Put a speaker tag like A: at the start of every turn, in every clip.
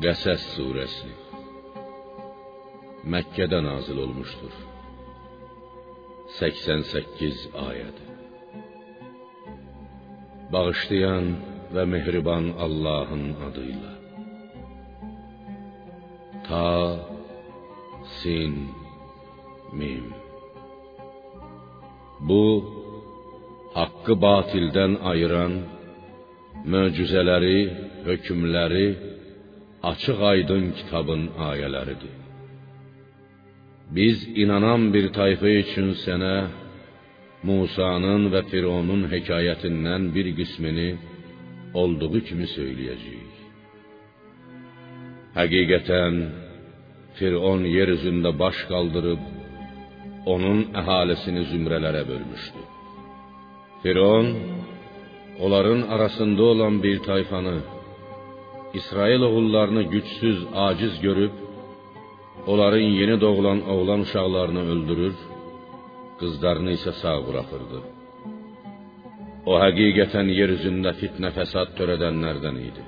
A: Qəsəs surəsi Məkkədə nazil olmuşdur. 88 ayəd. Bağışlayan və mehriban Allahın adıyla. Ta, sin, mim. Bu, haqqı batildən ayıran, möcüzələri, hökmləri, açıq aydın kitabın ayələridir. Biz inanan bir tayfa üçün sənə Musa'nın və Fironun hekayətindən bir qismini olduğu kimi söyləyəcəyik. Həqiqətən, Firon yer üzündə baş qaldırıb, onun əhalisini zümrələrə bölmüşdü. Firon, onların arasında olan bir tayfanı, İsrail oğullarını gücsüz, aciz görüb, onların yeni doğulan oğlan uşaqlarını öldürür, qızlarını isə sağ buraxırdı. O həqiqətən yer üzündə fitnə fəsad törədənlərdən idi.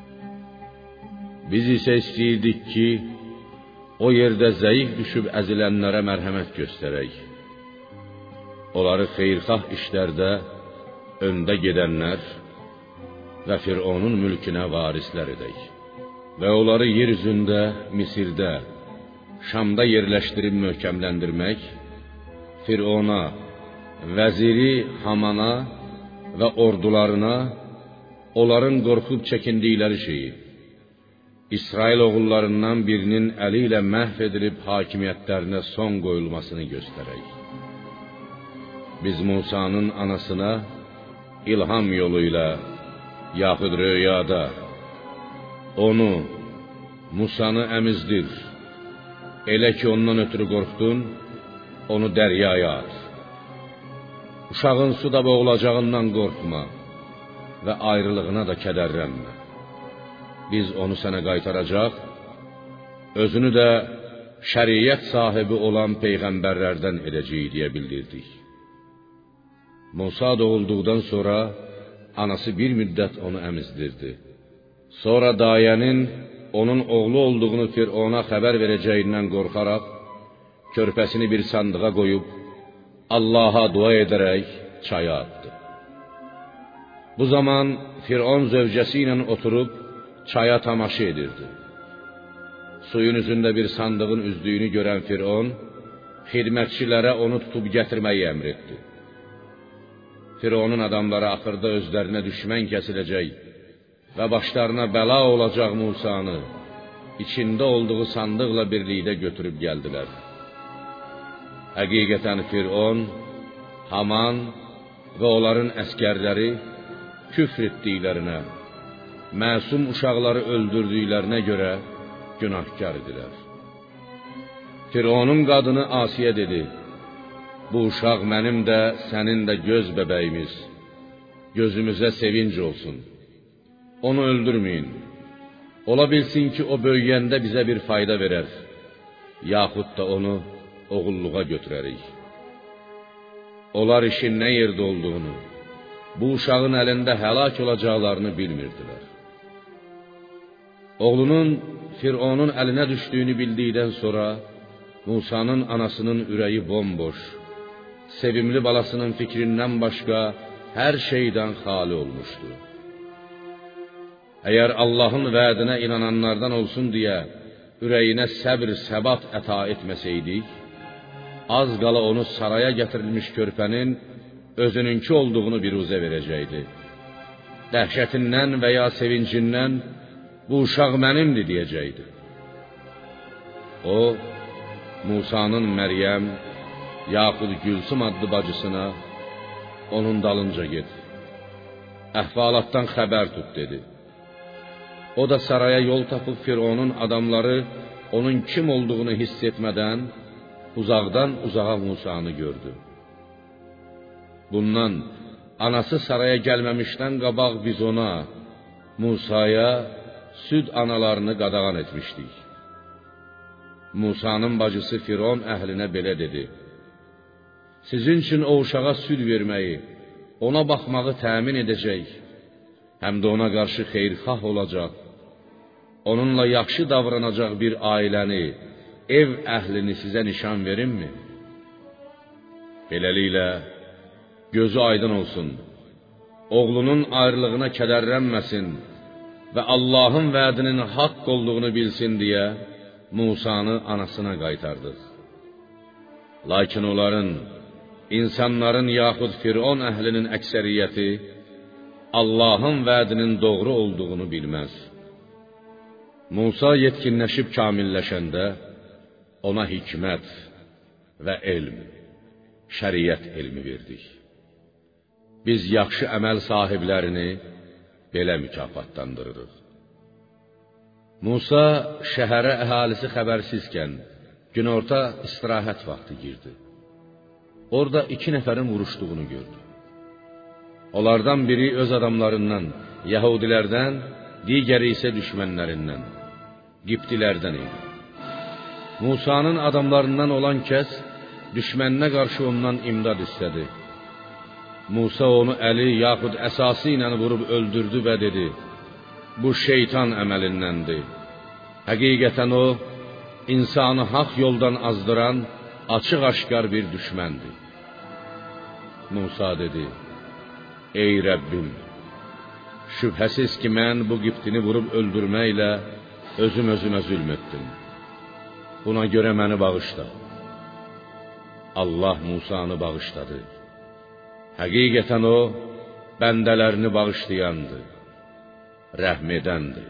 A: Biz isə istəyirdik ki, o yerdə zəif düşüb əzilənlərə mərhəmət göstərək. Onları xeyirxah işlərdə öndə gedənlər və Fironun mülkünə varislər edək. Və onları yer üzündə, Misirdə, Şamda yerləşdirib möhkəmləndirmək, Firona, vəziri Hamana və ordularına onların qorxub çəkindikləri şeyi, İsrail oğullarından birinin əli ilə məhv edilib hakimiyyətlərinə son qoyulmasını göstərək. Biz Musa'nın anasına ilham yolu ilə, yaxud röyada, onu, Musa'nı əmizdir, elə ki ondan ötürü qorxdun, onu dəryaya at. Uşağın suda boğulacağından qorxma və ayrılığına da kədərlənmə. Biz onu sənə qaytaracaq, özünü də şəriət sahibi olan peyğəmbərlərdən edəcəyik deyə bildirdik. Musa doğulduqdan sonra anası bir müddət onu əmizdirdi. Sonra dayənin onun oğlu olduğunu Firona xəbər verəcəyindən qorxaraq, körpəsini bir sandığa qoyub, Allaha dua edərək çaya atdı. Bu zaman Firon zövcəsi ilə oturub, çaya tamaşa edirdi. Suyun üzündə bir sandığın üzdüyünü görən Firon, xidmətçilərə onu tutub gətirməyi əmr etdi. Fironun adamları axırda özlərinə düşmən kəsiləcək və başlarına bəla olacaq Musanı, içində olduğu sandıqla birlikdə götürüb gəldilər. Həqiqətən Firon, Haman və onların əskərləri küfr etdiklərinə, məsum uşaqları öldürdüklərinə görə günahkar idilər. Fironun qadını Asiyə dedi: Bu uşaq mənim də, sənin də göz bəbəyimiz, gözümüzə sevinc olsun. Onu öldürməyin. Ola bilsin ki, o böyüyəndə bizə bir fayda verər, yaxud da onu oğulluğa götürərik. Onlar işin nə yerdə olduğunu, bu uşağın əlində həlak olacaqlarını bilmirdilər. Oğlunun Fironun əlinə düşdüyünü bildikdən sonra, Musa'nın anasının ürəyi bomboş, sevimli balasının fikrindən başqa hər şeydən xali olmuşdu. Əgər Allahın vədinə inananlardan olsun deyə ürəyinə səbr, səbat əta etməsəydik, az qala onu saraya gətirilmiş körpənin özününki olduğunu biruzə verəcəkdi. Dəhşətindən və ya sevincindən bu uşaq mənimdir deyəcəkdi. O, Musa'nın Məryəm, yaxud Gülsüm adlı bacısına, onun dalınca get, əhvalatdan xəbər tut dedi. O da saraya yol tapıb Fironun adamları onun kim olduğunu hiss etmədən uzaqdan uzağa Musa'nı gördü. Bundan anası saraya gəlməmişdən qabaq biz ona, Musa'ya süd analarını qadağan etmişdik. Musa'nın bacısı Firon əhlinə belə dedi: Sizin üçün o uşağa süd verməyi, ona baxmağı təmin edəcək, həm də ona qarşı xeyirxah olacaq. onunla yaxşı davranacaq bir ailəni, ev əhlini sizə nişan verimmi? Beləliklə, gözü aydın olsun, oğlunun ayrılığına kədərlənməsin və Allahın vədinin haqq olduğunu bilsin deyə Musanı anasına qaytardıq. Lakin onların, insanların yaxud Firon əhlinin əksəriyyəti Allahın vədinin doğru olduğunu bilməz. Musa yetkinləşib kamilləşəndə ona hikmət və elm, şəriət elmi verdik. Biz yaxşı əməl sahiblərini belə mükafatlandırırıq. Musa şəhərə əhalisi xəbərsizkən günorta istirahət vaxtı girdi. Orada 2 nəfərin vuruşduğunu gördü. Onlardan biri öz adamlarından, Yahudilərdən, digəri isə düşmənlərindən, Qibtilərdən idi. Musanın adamlarından olan kəs düşməninə qarşı ondan imdad istədi. Musa onu əli yaxud əsası ilə vurub öldürdü və dedi: "Bu şeytan əməlindəndir. Həqiqətən o, insanı haqq yoldan azdıran açıq-aşkar bir düşməndir." Musa dedi: "Ey Rəbbim, şübhəsiz ki, mən bu Qibtini vurub öldürməklə özümə zülm etdim. Buna görə məni bağışla." Allah Musanı bağışladı. Həqiqətən o, bəndələrini bağışlayandır, rəhm edəndir.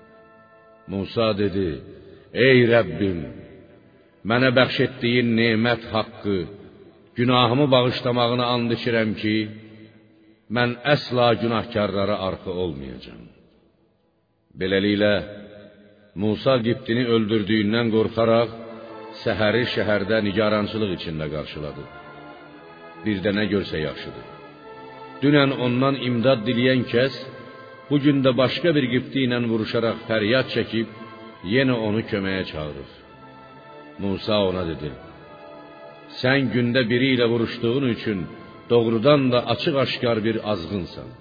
A: Musa dedi: "Ey Rəbbim, mənə bəxş etdiyin nemət haqqı, günahımı bağışlamağını and içirəm ki, mən əsla günahkarlara arxı olmayacağam." Beləliklə, Musa Qibtini öldürdüyündən qorxaraq, səhəri şəhərdə nigarançılıq içində qarşıladı. Bir də nə görsə yaxşıdır. Dünən ondan imdad diləyən kəs, bugün də başqa bir Qibti ilə vuruşaraq fəryad çəkib, yenə onu köməyə çağırır. Musa ona dedi: "Sən gündə biri ilə vuruşduğun üçün doğrudan da açıq-aşkar bir azğınsan."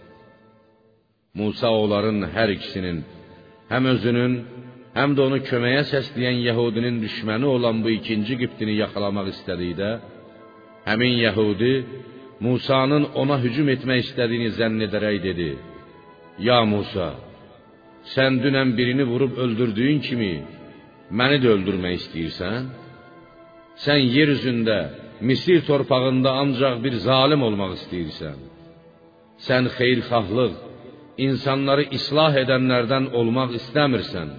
A: Musa onların hər ikisinin, həm özünün, həm də onu köməyə səsləyən Yəhudinin düşməni olan bu ikinci Qibtini yaxalamaq istədikdə, həmin Yəhudi Musanın ona hücum etmək istədiyini zənn edərək dedi: "Ya Musa, sən dünən birini vurub öldürdüyün kimi məni də öldürmək istəyirsən? Sən yer üzündə, Misir torpağında ancaq bir zalim olmaq istəyirsən. Sən xeyirxahlıq, insanları islah edənlərdən olmaq istəmirsən."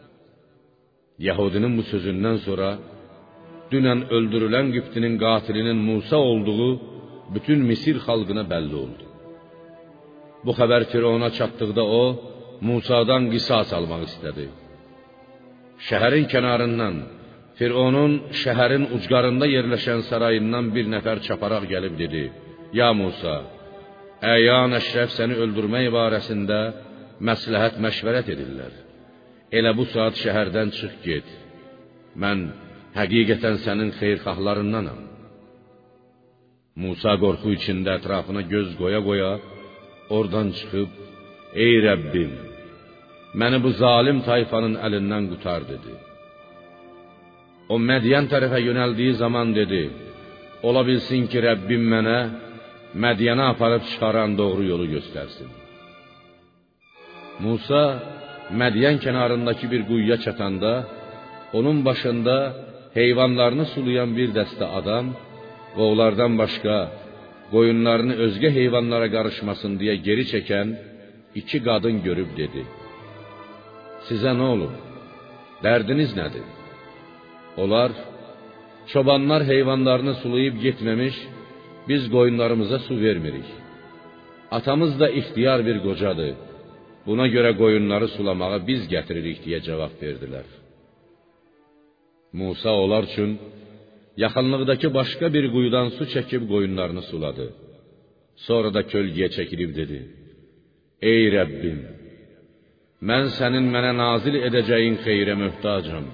A: Yəhudinin bu sözündən sonra dünən öldürülən Qibtinin qatilinin Musa olduğu bütün Misir xalqına bəlli oldu. Bu xəbər Firona çatdıqda o, Musadan qisas almaq istədi. Şəhərin kənarından, Fironun şəhərin ucqarında yerləşən sarayından bir nəfər çaparaq gəlib dedi: "Ya Musa, əyan əşrəf səni öldürmək barəsində məsləhət məşvərət edirlər. Elə bu saat şəhərdən çıx get. Mən həqiqətən sənin xeyirxahlarındanam." Musa qorxu içində ətrafına göz qoya-qoya oradan çıxıb: "Ey Rəbbim, məni bu zalim tayfanın əlindən qurtar" dedi. O Mədyan tərəfə yönəldiyi zaman dedi: "Ola bilsin ki, Rəbbim mənə Mədyana aparıb çıxaran doğru yolu göstərsin." Musa Mədyan kənarındakı bir quyuya çatanda, onun başında heyvanlarını sulayan bir dəstə adam və onlardan başqa qoyunlarını özgə heyvanlara qarışmasın deyə geri çəkən 2 qadın görüb dedi: "Sizə nə olub? Dərdiniz nədir?" Onlar: "Çobanlar heyvanlarını sulayıb getməmiş, biz qoyunlarımıza su vermirik. Atamız da ixtiyar bir qocadır. Buna görə qoyunları sulamağa biz gətiririk" deyə cavab verdilər. Musa onlar üçün yaxınlıqdakı başqa bir quyudan su çəkib qoyunlarını suladı. Sonra da kölgəyə çəkilib dedi: "Ey Rəbbim, mən sənin mənə nazil edəcəyin xeyrə möhtacam."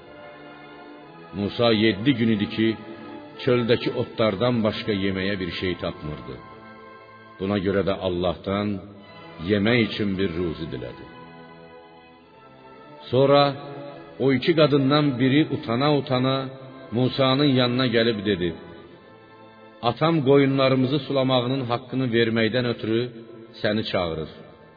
A: Musa 7 gün idi ki, çöldəki otlardan başqa yeməyə bir şey tapmırdı. Buna görə də Allahdan yemək üçün bir ruzi dilədi. Sonra o iki qadından biri utana-utana Musa'nın yanına gəlib dedi: "Atam qoyunlarımızı sulamağının haqqını verməkdən ötürü səni çağırır."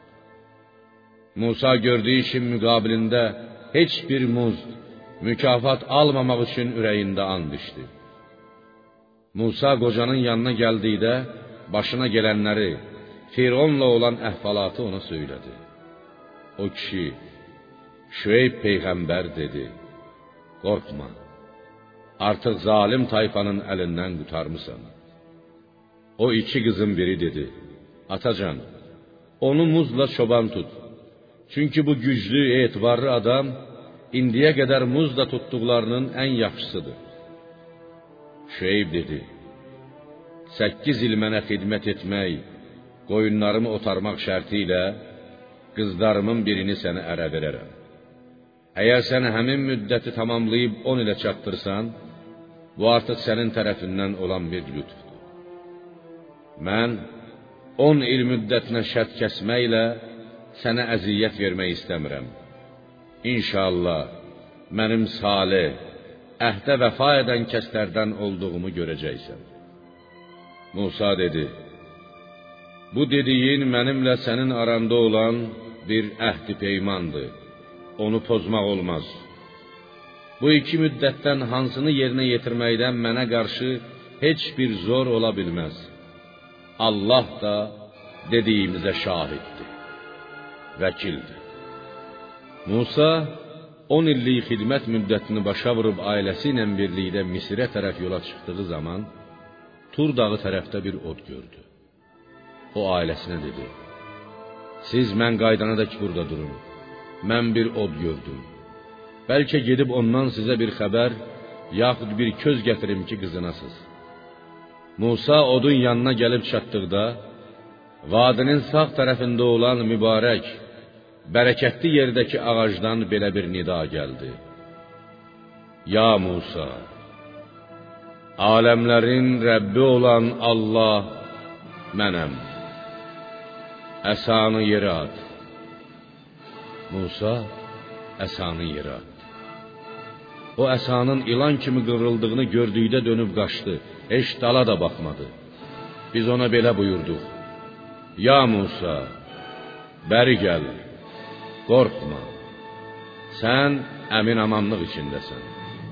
A: Musa gördüyü işin müqabilində heç bir muzd, mükafat almamaq üçün ürəyində and içdi. Musa qocanın yanına gəldikdə başına gələnləri, Fironla olan əhvalatı ona söylədi. O kişi, Şüeyb peyğəmbər dedi: "Qorxma, artıq zalim tayfanın əlindən qurtarmısan." O iki qızın biri dedi: "Atacan, onu muzla çoban tut. Çünki bu güclü, etibarlı adam indiyə qədər muzla tutduqlarının ən yaxşısıdır." Şüeyb dedi: 8 il mənə xidmət etmək, qoyunlarımı otarmaq şərti ilə qızlarımın birini sənə ərə verərəm. Əgər sən həmin müddəti tamamlayıb 10 ilə çatdırsan, bu artıq sənin tərəfindən olan bir lütfdur. Mən 10 il müddətinə şərt kəsməklə sənə əziyyət vermək istəmirəm. İnşallah mənim salih, əhdə vəfa edən kəslərdən olduğumu görəcəksən. Musa dedi: "Bu dediyin mənimlə sənin aranda olan bir əhd-i peymandır. Onu pozmaq olmaz. Bu iki müddətdən hansını yerinə yetirməkdən mənə qarşı heç bir zor ola bilməz. Allah da dediyimizə şahiddir, vəkildir." Musa 10 illik xidmət müddətini başa vurub ailəsi ilə birlikdə Misirə tərəf yola çıxdığı zaman Tur dağı tərəfdə bir od gördü. O ailəsinə dedi: "Siz mən qayıdanadək burada durun. Mən bir od gördüm. Bəlkə gedib ondan sizə bir xəbər, yaxud bir köz gətirim ki, qızınasız." Musa odun yanına gəlib çatdıqda, vadinin sağ tərəfində olan mübarək, bərəkətli yerdəki ağacdan belə bir nida gəldi: "Ya Musa, aləmlərin Rəbbi olan Allah mənəm. Əsanı yerə at." Musa əsanı yerə atdı. O əsanın ilan kimi qıvrıldığını gördükdə dönüb qaçdı. Heç dala da baxmadı. Biz ona belə buyurduq: "Ya Musa, bəri gəl, qorxma. Sən əmin-amanlıq içindəsən.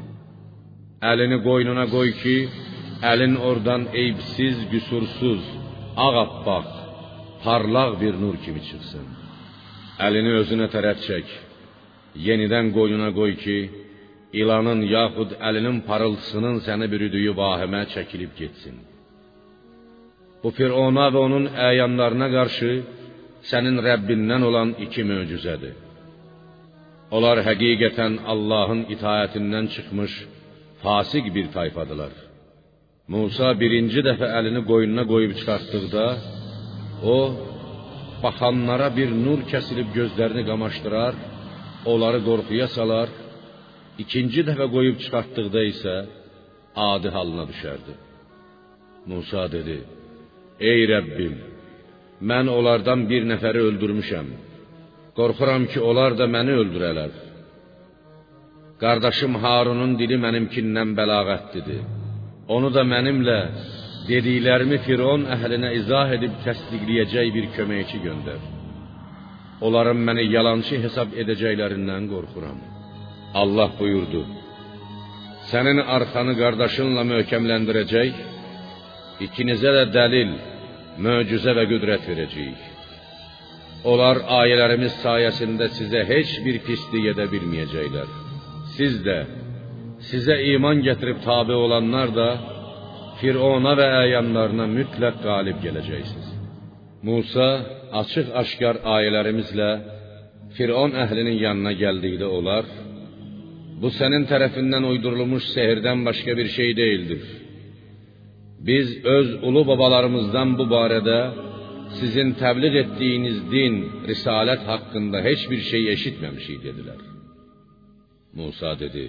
A: Əlini qoynuna qoy ki, əlin oradan eybsiz, qüsursuz, ağappaq, parlaq bir nur kimi çıxsın. Əlini özünə tərəf çək. Yenidən qoynuna qoy ki, ilanın yaxud əlinin parıltısının səni bürüdüyü vahimə çəkilib getsin. Bu Firona və onun əyanlarına qarşı sənin Rəbbindən olan 2 möcüzədir. Onlar həqiqətən Allahın itaətindən çıxmış fasik bir tayfadılar." Musa birinci dəfə əlini qoynuna qoyub çıxartdıqda, o, baxanlara bir nur kəsilib gözlərini qamaşdırar, onları qorxuya salar, ikinci dəfə qoyub çıxartdıqda isə adi halına düşərdi. Musa dedi: "Ey Rəbbim, mən onlardan bir nəfəri öldürmüşəm. Qorxuram ki, onlar da məni öldürələr. Qardaşım Harunun dili mənimkindən bəlağətlidir. Onu da mənimlə dediklərimi Firon əhlinə izah edib təsdiqləyəcək bir köməkçi göndər. Onların məni yalançı hesab edəcəklərindən qorxuram." Allah buyurdu: "Sənin arxanı qardaşınla möhkəmləndirəcək, ikinizə də dəlil, möcüzə və qüdrət verəcəyik. Onlar ayələrimiz sayəsində sizə heç bir pislik edə bilməyəcəklər. Siz də, sizə iman gətirib tabe olanlar da Firona və əyanlarına mütləq qalib gələcəksiniz." Musa açıq-aşkar ayələrimizlə Firon əhlinin yanına gəldikdə onlar: "Bu sənin tərəfindən uydurulmuş sehirdən başqa bir şey deyildir. Biz öz ulu babalarımızdan bu barədə sizin təbliğ etdiyiniz din, risalət haqqında heç bir şey eşitməmişik" dedilər. Musa dedi: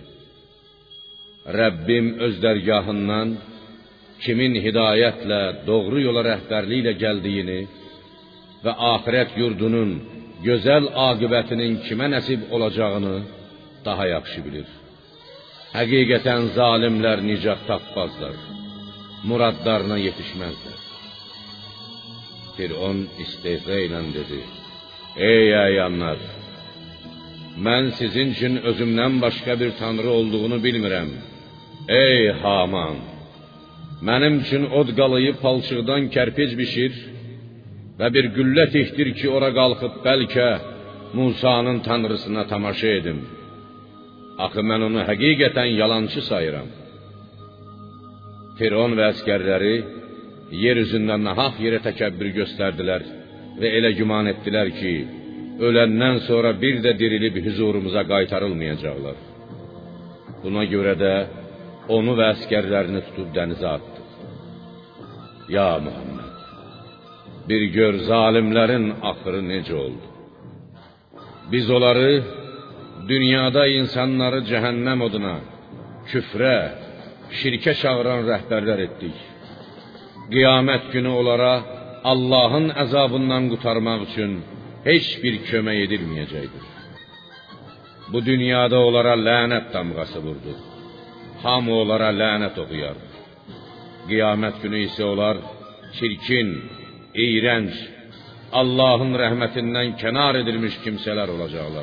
A: "Rəbbim öz dərgahından kimin hidayətlə, doğru yola rəhbərliklə gəldiyini və axirət yurdunun, gözəl aqibətinin kimə nəsib olacağını daha yaxşı bilir. Həqiqətən zalimlər nicat tapmazlar, muradlarına yetişməzlər. Firon istehza ilə dedi: Ey əyanlar! Mən sizin üçün özümdən başqa bir tanrı olduğunu bilmirəm. Ey Haman! Mənim üçün od qalayıb palçıqdan kərpic bişir və bir güllə tikdir ki, ora qalxıb bəlkə Musanın tanrısına tamaşa edim. Axı mən onu həqiqətən yalançı sayıram. Firon və əskərləri yer üzündə nahaq yerə təkəbbür göstərdilər və elə güman etdilər ki, öləndən sonra bir də dirilib huzurumuza qaytarılmayacaqlar. Buna görə də onu və əskərlərini tutub dənizə atdıq. Ya Muhammed, bir gör zalimlərin axırı necə oldu. Biz onları dünyada insanları cəhənnəm oduna, küfrə, şirkə çağıran rəhbərlər etdik. Qiyamət günü onlara Allahın əzabından qurtarmaq üçün heç bir kömək edilməyəcəkdir. Bu dünyada onlara lənət damğası vurdu. Hamı onlara lənət oxuyar. Qiyamət günü isə onlar çirkin, iyrənc, Allahın rəhmətindən kənar edilmiş kimsələr olacaqlar.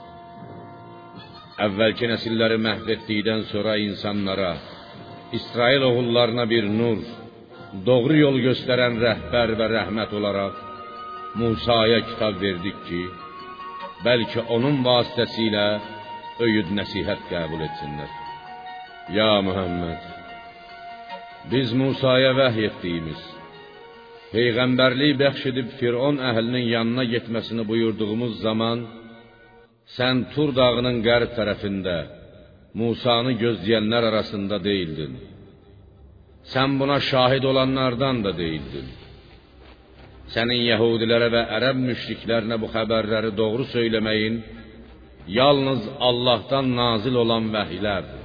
A: Əvvəlki nəsilləri məhv etdikdən sonra insanlara, İsrail oğullarına bir nur, doğru yol göstərən rəhbər və rəhmət olaraq Musaya kitab verdik ki, bəlkə onun vasitəsilə öyüd nəsihət qəbul etsinlər. Ya Muhammed, biz Musaya vəhy etdiyimiz, peyğəmbərlik bəxş edib Firon əhlinin yanına getməsini buyurduğumuz zaman, sən Tur dağının qərb tərəfində, Musanı gözləyənlər arasında deyildin. Sən buna şahid olanlardan da deyildin. Sənin Yəhudilərə və ərəb müşriklərinə bu xəbərləri doğru söyləməyin, yalnız Allahdan nazil olan vəhiylərdir.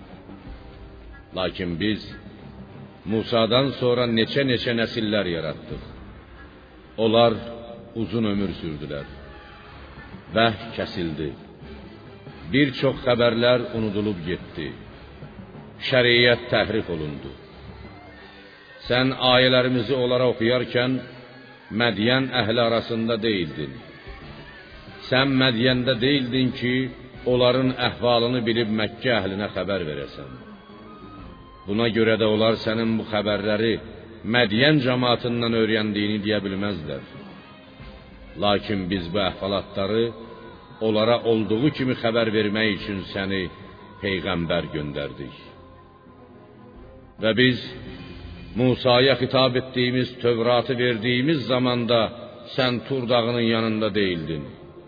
A: Lakin biz Musadan sonra neçə nəsillər yaratdıq. Onlar uzun ömür sürdülər. Vəhy kəsildi. Bir çox xəbərlər unudulub getdi. Şəriət təhrif olundu. Sən ayələrimizi onlara oxuyarkən Mədiyən əhli arasında deyildin. Sən Mədiyəndə deyildin ki, onların əhvalını bilib Məkkə əhlinə xəbər verəsən. Buna görə də onlar sənin bu xəbərləri Mədiyən cəmaatından öyrəndiyini deyə bilməzlər. Lakin biz bu əhvalatları onlara olduğu kimi xəbər vermək üçün səni peyğəmbər göndərdik. Və biz Musaya xitab etdiyimiz Tövratı verdiyimiz zamanda sən Tur dağının yanında deyildin.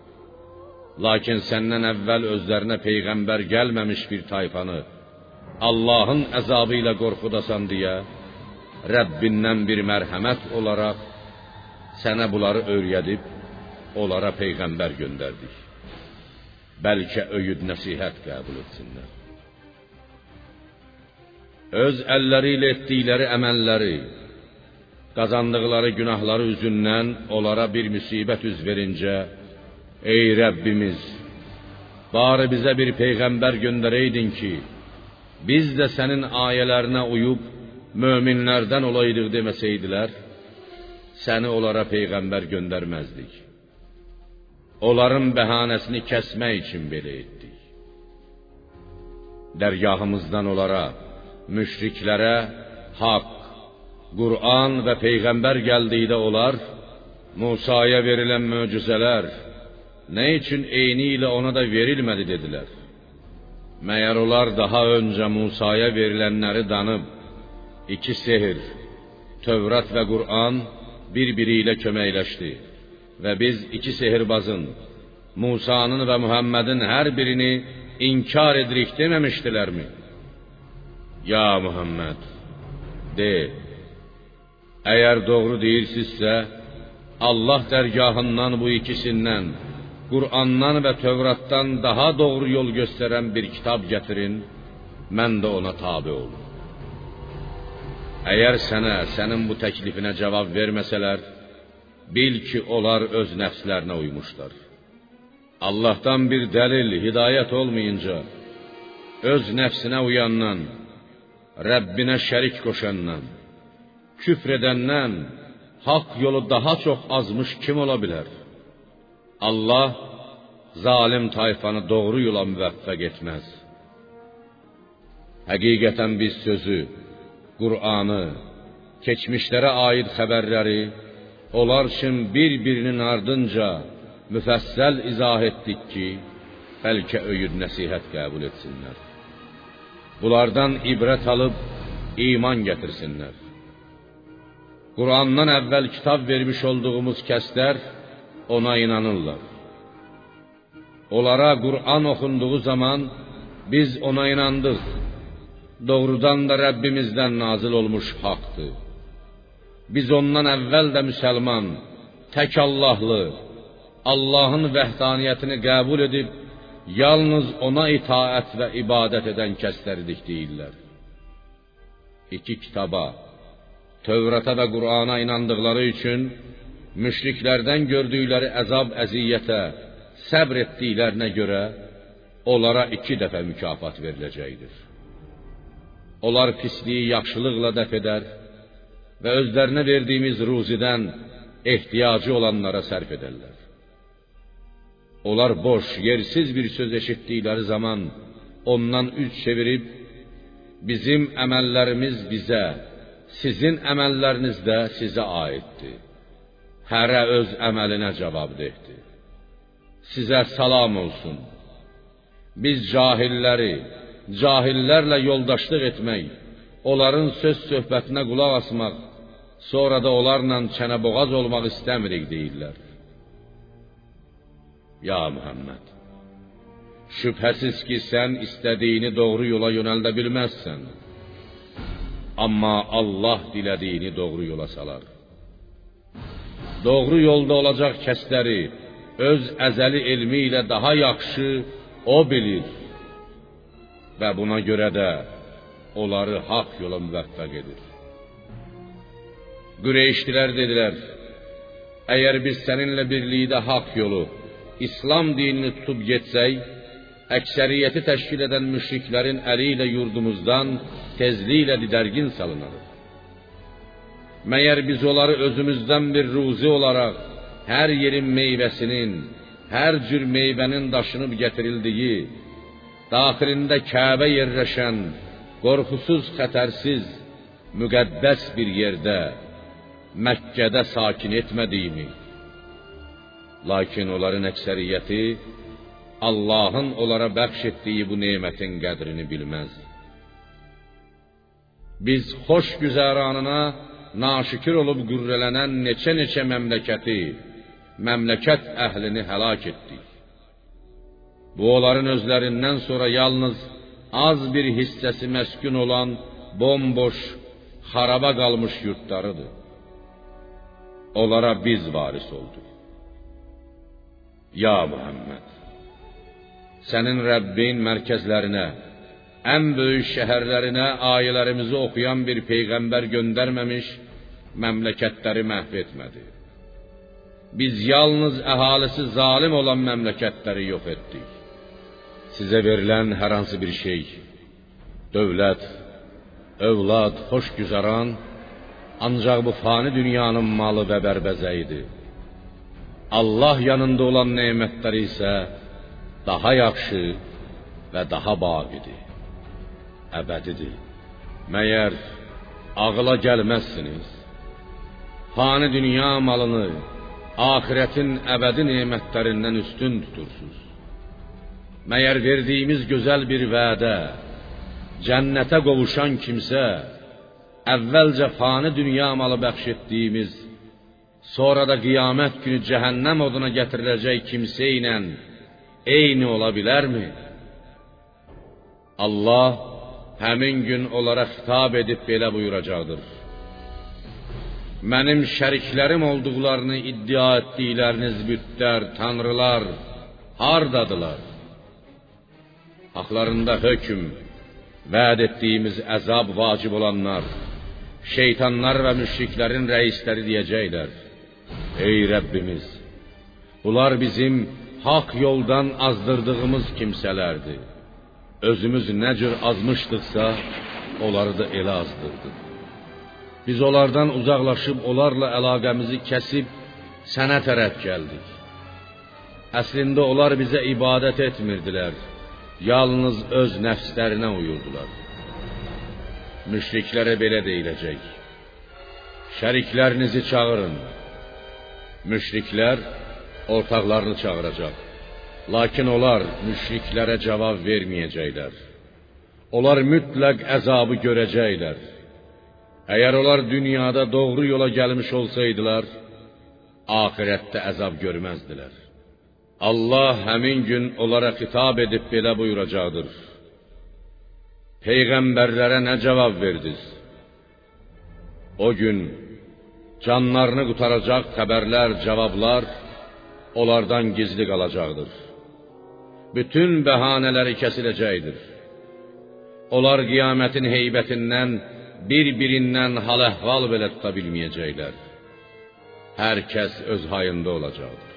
A: Lakin səndən əvvəl özlərinə peyğəmbər gəlməmiş bir tayfanı Allahın əzabı ilə qorxudasan deyə Rəbbindən bir mərhəmət olaraq sənə bunları öyrədib onlara peyğəmbər göndərdik. Bəlkə öyüd nəsihət qəbul etsinlər. Öz əlləri ilə etdikləri əməlləri, qazandıqları günahları üzündən onlara bir müsibət üz verincə, ey Rəbbimiz, bari bizə bir peyğəmbər göndərəydin ki, biz də sənin ayələrinə uyub möminlərdən olaydıq deməsəydilər, səni onlara peyğəmbər göndərməzdik. Onların bəhanəsini kəsmək üçün belə etdik. Dərgahımızdan onlara, müşriklərə haqq, Qur'an və peyğəmbər gəldikdə onlar Musaya verilən möcüzələr nə üçün eyni ilə ona da verilmədi dedilər. Məyər onlar daha öncə Musaya verilənləri danıb, iki sehir, Tövrat və Qur'an bir-biri ilə köməkləşdi və biz iki sehirbazın, Musanın və Muhammedin hər birini inkar edirik deməmişdilərmi? Ya Muhammed, de, əgər doğru deyirsinizsə, Allah dərgahından bu ikisindən, Qur'andan və Tövratdan daha doğru yol göstərən bir kitab gətirin, mən də ona tabi olum. Əgər sənə, sənin bu təklifinə cavab verməsələr, bil ki, onlar öz nəfslərinə uymuşlar. Allahdan bir dəlil, hidayət olmayınca, öz nəfsinə uyandan, Rəbbinə şərik qoşandan, küfr edəndən, haqq yolu daha çox azmış kim ola bilər? Allah, zalim tayfanı doğru yola müvəffəq etməz. Həqiqətən biz sözü, Qur'anı, keçmişlərə aid xəbərləri, onlar üçün bir-birinin ardınca müfəssəl izah etdik ki, bəlkə öyüd nəsihət qəbul etsinlər. Bunlardan ibrət alıb iman gətirsinlər. Qur'andan əvvəl kitab vermiş olduğumuz kəslər ona inanırlar. Onlara Qur'an oxunduğu zaman biz ona inandıq. Doğrudan da Rəbbimizdən nazil olmuş haqdır. Biz ondan əvvəl də müsəlman, tək Allahlı, Allahın vəhdaniyyətini qəbul edib, yalnız ona itaət və ibadət edən kəsləridik deyirlər. İki kitaba, Tövrata və Qur'ana inandıqları üçün, müşriklərdən gördükləri əzab əziyyətə səbr etdiklərinə görə, onlara 2 dəfə mükafat veriləcəkdir. Onlar pisliyi yaxşılıqla dəf edər və özlərinə verdiyimiz ruzidən ehtiyacı olanlara sərf edərlər. Onlar boş, yersiz bir söz eşitdikləri zaman ondan üz çevirib, bizim əməllərimiz bizə, sizin əməlləriniz də sizə aiddir. Hərə öz əməlinə cavabdehdir. Sizə salam olsun. Biz cahillərlə yoldaşlıq etmək, onların söz söhbətinə qulaq asmaq, sonra da onlarla çənəboğaz olmaq istəmirik deyirlər. Ya Muhammed, şübhəsiz ki, sən istədiyini doğru yola yönəldə bilməzsən. Amma Allah dilədiyini doğru yola salar. Doğru yolda olacaq kəsləri öz əzəli elmi ilə daha yaxşı o bilir və buna görə də onları haqq yola müvəffəq edir. Qureyşlilər dedilər, əgər biz səninlə birlikdə haqq yolu, İslam dinini tutub getsək, əksəriyyəti təşkil edən müşriklərin əli ilə yurdumuzdan tezliklə didərgin salınarıq. Məyər biz onları özümüzdən bir ruzi olaraq, hər yerin meyvəsinin, hər cür meyvənin daşınıb gətirildiyi, daxilində Kəbə yerləşən, qorxusuz, xətərsiz, müqəddəs bir yerdə, Məkkədə sakin etmədiyimi, lakin onların əksəriyyəti Allahın onlara bəxş etdiyi bu nemətin qədrini bilməz. Biz xoş güzəranına naşükür olub qürrələnən neçə məmləkəti, məmləkət əhlini həlak etdik. Bu, onların özlərindən sonra yalnız az bir hissəsi məskun olan bomboş, xaraba qalmış yurtlarıdır. Onlara biz varis olduq. Ya Muhammed, sənin Rəbbin mərkəzlərinə, ən böyük şəhərlərinə ayələrimizi oxuyan bir peyğəmbər göndərməmiş, məmləkətləri məhv etmədi. Biz yalnız əhalisi zalim olan məmləkətləri yox etdik. Sizə verilən hər hansı bir şey, dövlət, övlad, xoş güzaran, ancaq bu fani dünyanın malı və bərbəzəyidir. Allah yanında olan nemətləri isə daha yaxşı və daha baqidir, əbədidir. Məyər ağıla gəlməzsiniz? Fani dünya malını axirətin əbədi nemətlərindən üstün tutursunuz. Məyər verdiyimiz gözəl bir vədə, cənnətə qovuşan kimsə, əvvəlcə fani dünya malı bəxş etdiyimiz, sonra da qiyamət günü cəhənnəm oduna gətiriləcək kimsə ilə eyni ola bilərmi? Allah həmin gün onlara xitab edib belə buyuracaqdır. Mənim şəriklərim olduqlarını iddia etdikləriniz bütlər, tanrılar hardadılar? Haqlarında hökm, vəd etdiyimiz əzab vacib olanlar, şeytanlar və müşriklərin rəisləri deyəcəklər. Ey Rəbbimiz, bunlar bizim haqq yoldan azdırdığımız kimsələrdir. Özümüz nə cür azmışdıqsa, onları da elə azdırdıq. Biz onlardan uzaqlaşıb, onlarla əlaqəmizi kəsib, sənə tərəf gəldik. Əslində onlar bizə ibadət etmirdilər, yalnız öz nəfslərinə uyurdular. Müşriklərə belə deyiləcək: şəriklərinizi çağırın. Müşriklər ortaqlarını çağıracaq. Lakin onlar müşriklərə cavab verməyəcəklər. Onlar mütləq əzabı görəcəklər. Əgər onlar dünyada doğru yola gəlmiş olsaydılar, axirətdə əzab görməzdilər. Allah həmin gün onlara xitab edib belə buyuracaqdır: Peyğəmbərlərə nə cavab verdiniz? O gün canlarını qurtaracaq xəbərlər, cavablar onlardan gizli qalacaqdır. Bütün bəhanələri kəsiləcəkdir. Onlar qiyamətin heybətindən bir-birindən hal-əhval belə tuta bilməyəcəklər. Hər kəs öz hayında olacaqdır.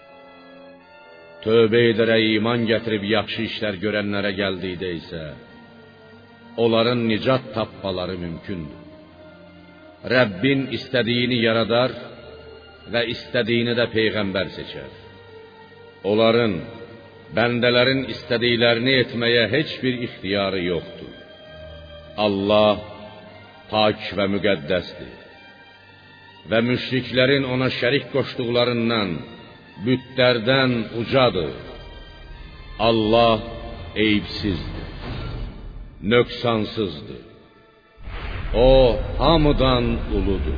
A: Tövbə edərək iman gətirib yaxşı işlər görənlərə gəldikdə isə, onların nicat tapmaları mümkündür. Rəbbin istədiyini yaradar və istədiyini də Peyğəmbər seçər. Onların, bəndələrin istədiklərini etməyə heç bir ixtiyarı yoxdur. Allah pak və müqəddəsdir və müşriklərin ona şərik qoşduqlarından, bütlərdən ucadır. Allah eyibsizdir, nöqsansızdır. O hamıdan uludur.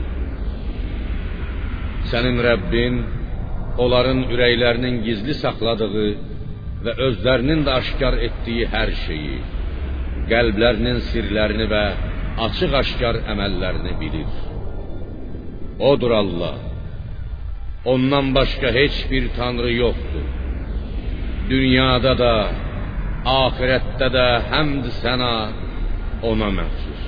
A: Sənin Rəbbin onların ürəklərinin gizli saxladığı və özlərinin də aşkar etdiyi hər şeyi, qəlblərinin sirlərini və açıq-aşkar əməllərini bilir. Odur Allah. Ondan başqa heç bir tanrı yoxdur. Dünyada da, axirətdə də həmd sənə ona məxsusdur.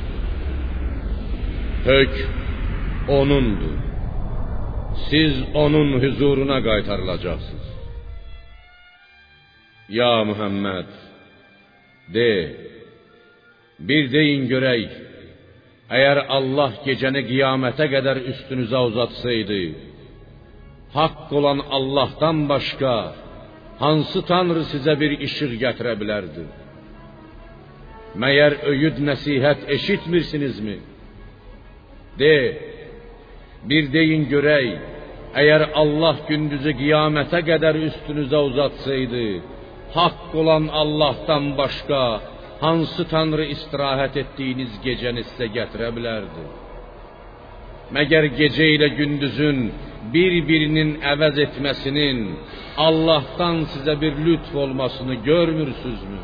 A: Hökm O'nundur. Siz O'nun huzuruna qaytarılacaqsınız. Ya Muhammed, de, bir deyin görək, əgər Allah gecəni qiyamətə qədər üstünüzə uzatsaydı, haqq olan Allah'tan başqa hansı tanrı sizə bir işıq gətirə bilərdi? Məyər öyüd nəsihət eşitmirsinizmi? De, bir deyin görək, əgər Allah gündüzü qiyamətə qədər üstünüzə uzatsaydı, haqq olan Allah'tan başqa hansı tanrı istirahət etdiyiniz gecəni sizə gətirə bilərdi? Məgər gecə ilə gündüzün bir-birinin əvəz etməsinin Allah'tan sizə bir lütf olmasını görmürsünüzmü?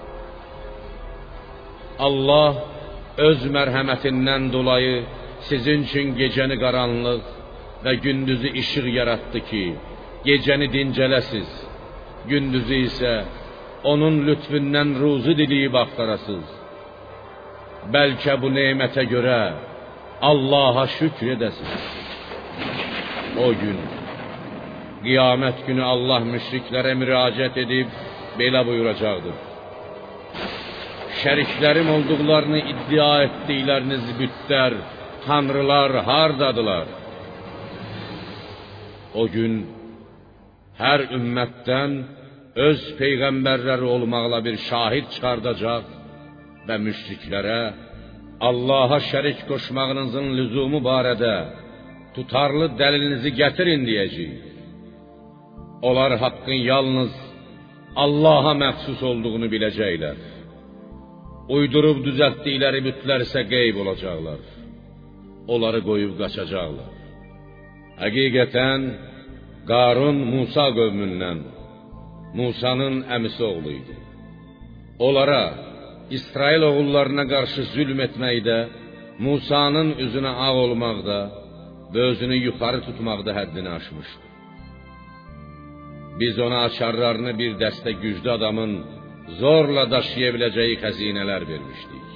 A: Allah öz mərhəmətindən dolayı sizin üçün gecəni qaranlıq və gündüzü işıq yaratdı ki, gecəni dincələsiz, gündüzü isə onun lütfündən ruzu diliyib axtarasız. Bəlkə bu nemətə görə Allah'a şükr edəsiniz. O gün, qiyamət günü Allah müşriklərə müraciət edib belə buyuracaqdır: şəriklərim olduqlarını iddia etdikləriniz bütlər, tanrılar hardadılar? O gün, hər ümmətdən öz peyğəmbərləri olmaqla bir şahid çıxardacaq və müşriklərə Allah'a şərik qoşmağınızın lüzumu barədə tutarlı dəlilinizi gətirin deyəcək. Onlar haqqın yalnız Allah'a məxsus olduğunu biləcəklər. Uydurub düzəltdikləri bütlər isə qeyb olacaqlar. Onları qoyub qaçacaqlar. Həqiqətən, Qarun Musa qövmündən, Musa'nın əmisi oğlu idi. Onlara, İsrail oğullarına qarşı zülm etməkdə, Musa'nın üzünə ağ olmaqda və özünü yuxarı tutmaqda həddini aşmışdı. Biz ona açarlarını bir dəstə güclü adamın zorla daşıya biləcəyi xəzinələr vermişdik.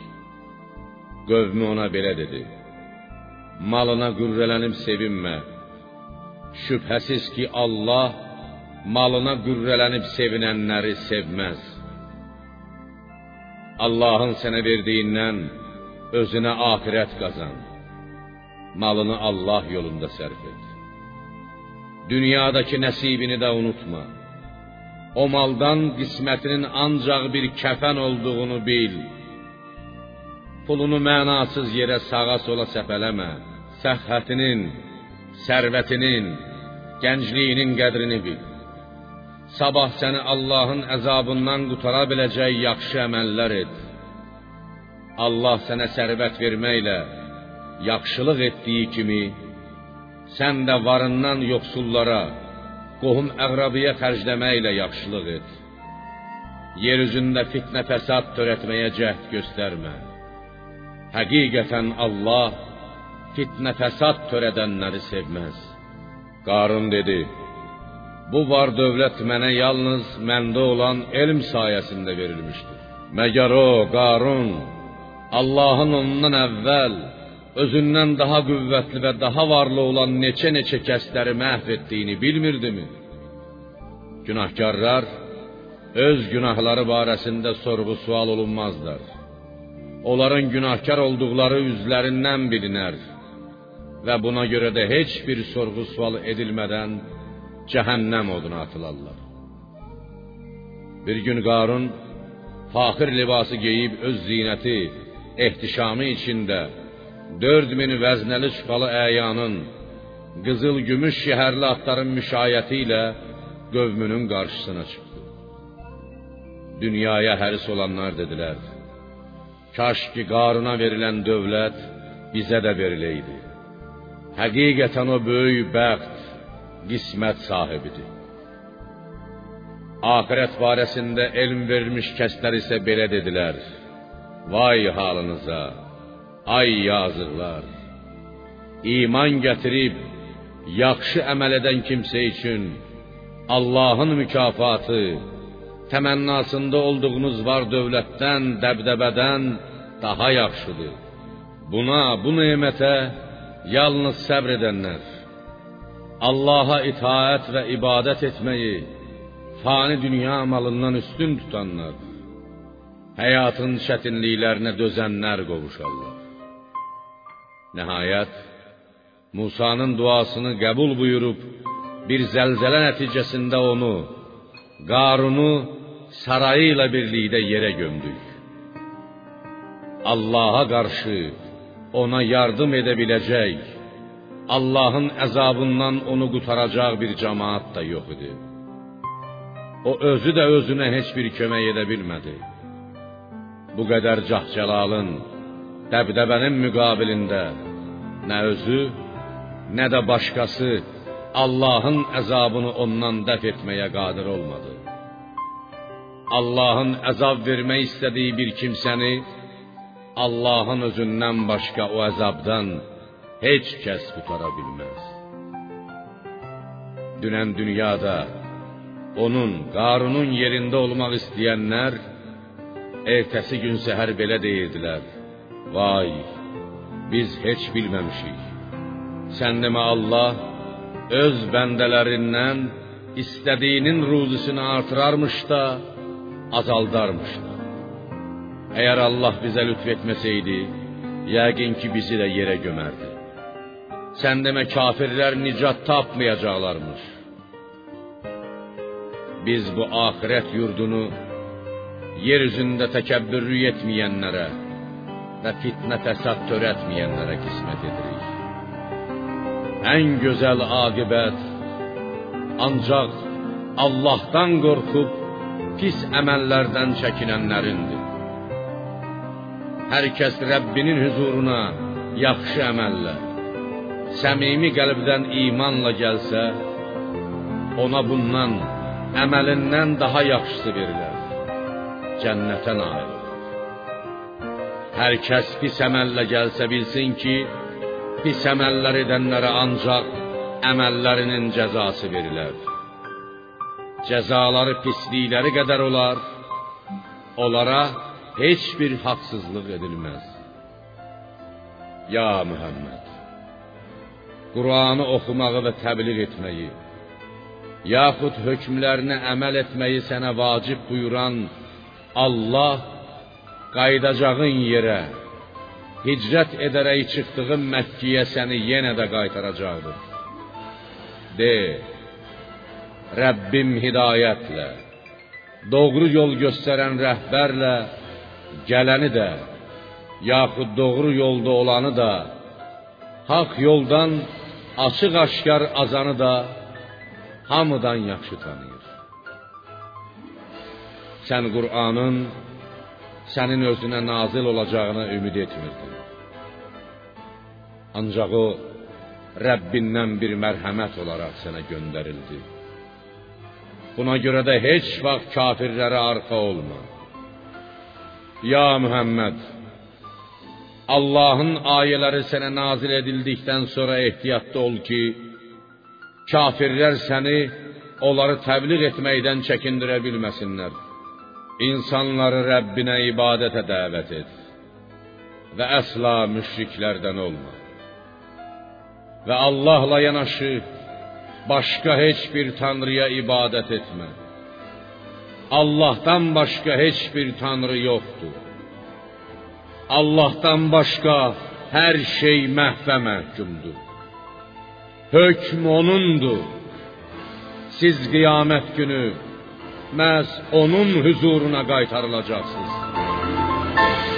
A: Qövmü ona belə dedi: malına qürrələnib sevinmə, Şübhəsiz ki, Allah malına qürrələnib sevinənləri sevməz. Allahın sənə verdiyindən özünə axirət qazan. Malını Allah yolunda sərf et. Dünyadakı nəsibini də unutma. O maldan qismətinin ancaq bir kəfən olduğunu bil. Pulunu mənasız yerə sağa sola səpələmə. Səhhətinin, sərvətinin, gəncliyinin qədrini bil. Sabah səni Allahın əzabından qutara biləcək yaxşı əməllər et. Allah sənə sərvət verməklə yaxşılıq etdiyi kimi, sən də varından yoxsullara, qohum əqrabiyə xərcləməklə yaxşılıq et. Yer üzündə fitnə fəsad törətməyə cəhd göstərmə. Həqiqətən Allah fitnə fəsad törədənləri sevməz. Qarun dedi, bu var dövlət mənə yalnız məndə olan elm sayəsində verilmişdir. Məgər o, Qarun, Allahın ondan əvvəl özündən daha qüvvətli və daha varlı olan neçə kəsləri məhv etdiyini bilmirdimi? Günahkarlar öz günahları barəsində sorğu-sual olunmazlar. Onların günahkar olduqları üzlərindən bilinər və buna görə də heç bir sorğu-sual edilmədən cəhənnəm oduna atılarlar. Bir gün Qarun faxir libası geyib öz zinəti, ehtişamı içində 4000 vəznəli çuxalı əyanın, qızıl gümüş şəhərli atların müşayəti ilə qövmünün qarşısına çıxdı. Dünyaya həris olanlar dedilər, kaş ki Qaruna verilən dövlət bizə də veriləydi. Həqiqətən o böyük bəxt, qismət sahibidir. Axirət barəsində elm verilmiş kəslər isə belə dedilər, vay halınıza, ay yazıqlar! İman gətirib, yaxşı əməl edən kimsə üçün Allahın mükafatı, təmənnasında olduğunuz var dövlətdən, dəbdəbədən daha yaxşıdır. Bu nemətə yalnız səbr edənlər, Allaha itaət və ibadət etməyi, fani dünya malından üstün tutanlar, həyatın çətinliklərinə dözənlər qovuşarlar. Nəhayət, Musanın duasını qəbul buyurub, bir zəlzələ nəticəsində onu, Qarunu sarayı ilə birlikdə yerə gömdük. Allaha qarşı ona yardım edə biləcək, Allahın əzabından onu qutaracaq bir cəmaat da yox idi. O özü də özünə heç bir kömək edə bilmədi. Bu qədər cəhcəlalın, dəbdəbənin müqabilində nə özü, nə də başqası Allahın əzabını ondan dəf etməyə qadir olmadı. Allahın əzab vermək istədiyi bir kimsəni Allahın özündən başqa o əzabdan heç kəs qutara bilməz. Dünən dünyada onun, Qarunun yerində olmaq istəyənlər ertəsi gün səhər belə deyirdilər, vay, biz heç bilməmişik. Sən demə Allah öz bəndələrindən istədiyinin ruzisini artırarmış da, azaldarmış da. Əgər Allah bizə lütf etməsəydi, yəqin ki bizi də yerə gömərdi. Sən demə kafirlər nicat tapmayacaqlarmış. Biz bu axirət yurdunu yer üzündə təkəbbürlük etməyənlərə və fitnə fəsad törətməyənlərə qismət edirik. Ən gözəl aqibət ancaq Allahdan qorxub pis əməllərdən çəkinənlərindir. Hər kəs Rəbbinin huzuruna yaxşı əməllə, səmimi qəlbdən imanla gəlsə, ona bundan, əməlindən daha yaxşısı verilər, cənnətə nail olur. Hər kəs pis əməllə gəlsə bilsin ki, pis əməllər edənlərə ancaq əməllərinin cəzası verilər. Cəzaları pislikləri qədər olar, onlara heç bir haqsızlıq edilməz. Ya Muhammed, Qur'anı oxumağı və təbliğ etməyi, yaxud hökmlərinə əməl etməyi sənə vacib buyuran Allah qayıdacağın yerə, hicrət edərək çıxdığın Məkkiyə səni yenə də qaytaracaqdır. De, Rəbbim hidayətlə, doğru yol göstərən rəhbərlə gələni də, yaxud doğru yolda olanı da, haqq yoldan açıq-aşkar azanı da hamıdan yaxşı tanıyır. Sən Qur'anın sənin özünə nazil olacağına ümid etmirdin. Ancaq o, Rəbbindən bir mərhəmət olaraq sənə göndərildi. Buna görə də heç vaxt kafirlərə arxa olma. Ya Muhammed, Allahın ayələri sənə nazil edildikdən sonra ehtiyatlı ol ki, kafirlər səni onları təbliğ etməkdən çəkindirə bilməsinlər. İnsanları Rəbbinə ibadətə dəvət et və əsla müşriklərdən olma. Və Allahla yanaşı başqa heç bir tanrıya ibadət etmə. Allahdan başqa heç bir tanrı yoxdur. Allahdan başqa hər şey məhvə məhkumdur. Hökm O'nundur. Siz qiyamət günü məhz O'nun huzuruna qaytarılacaqsınız.